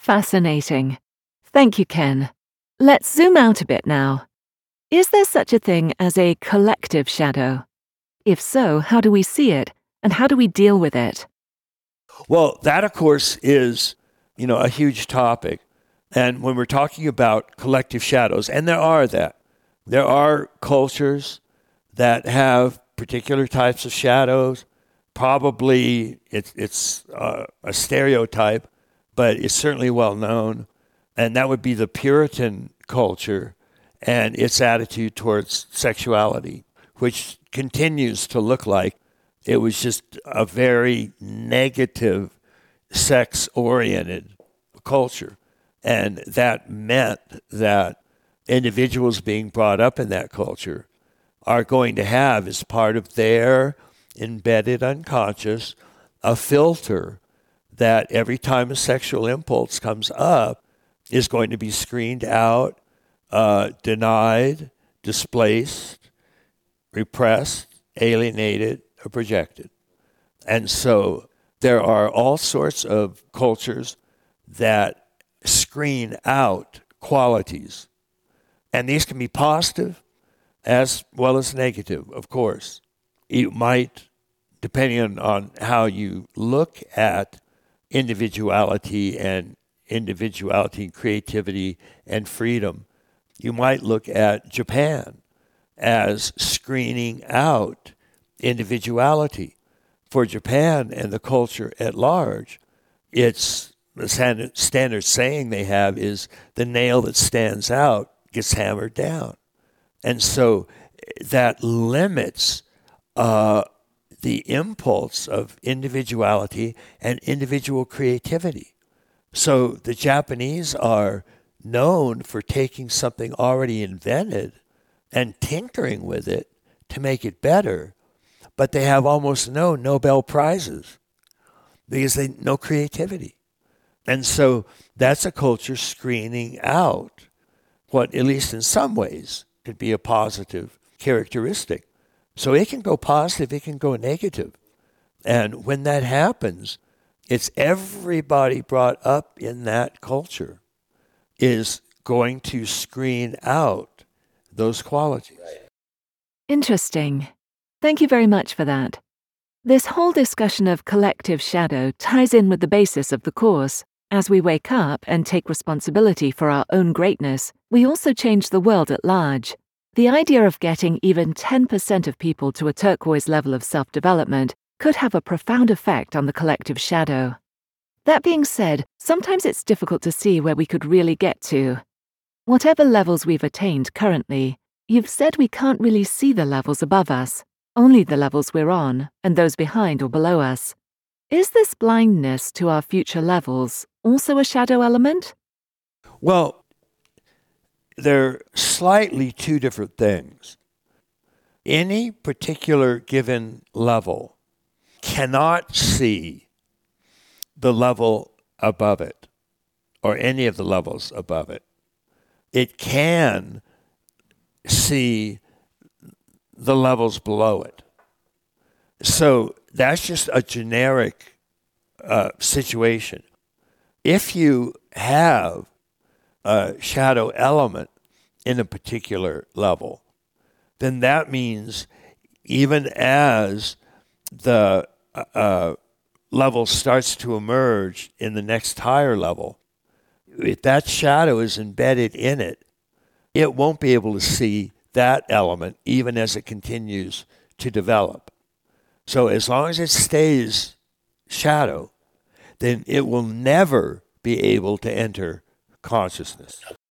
Fascinating. Thank you, Ken. Let's zoom out a bit now. Is there such a thing as a collective shadow? If so, how do we see it, and how do we deal with it? Well, that, of course, is, a huge topic. And when we're talking about collective shadows, and there are cultures that have particular types of shadows. Probably it's a stereotype, but it's certainly well known. And that would be the Puritan culture and its attitude towards sexuality, which continues to look like it was just a very negative, sex-oriented culture. And that meant that individuals being brought up in that culture are going to have, as part of their embedded unconscious, a filter that every time a sexual impulse comes up is going to be screened out, denied, displaced, repressed, alienated, or projected. And so there are all sorts of cultures that screen out qualities. And these can be positive as well as negative, of course. You might, depending on how you look at individuality, creativity, and freedom, you might look at Japan as screening out individuality. For Japan and the culture at large, it's the standard saying they have is the nail that stands out gets hammered down. And so that limits the impulse of individuality and individual creativity. So the Japanese are known for taking something already invented and tinkering with it to make it better, but they have almost no Nobel Prizes because they no creativity. And so that's a culture screening out what, at least in some ways, could be a positive characteristic. So it can go positive, it can go negative. And when that happens, it's everybody brought up in that culture is going to screen out those qualities. Interesting. Thank you very much for that. This whole discussion of collective shadow ties in with the basis of the course. As we wake up and take responsibility for our own greatness, we also change the world at large. The idea of getting even 10% of people to a turquoise level of self-development could have a profound effect on the collective shadow. That being said, sometimes it's difficult to see where we could really get to. Whatever levels we've attained currently, you've said we can't really see the levels above us, only the levels we're on and those behind or below us. Is this blindness to our future levels also a shadow element? Well, they're slightly two different things. Any particular given level cannot see the level above it or any of the levels above it. It can see the levels below it. So that's just a generic situation. If you have a shadow element in a particular level, then that means even as the level starts to emerge in the next higher level, if that shadow is embedded in it, it won't be able to see that element even as it continues to develop. So as long as it stays shadow, then it will never be able to enter consciousness.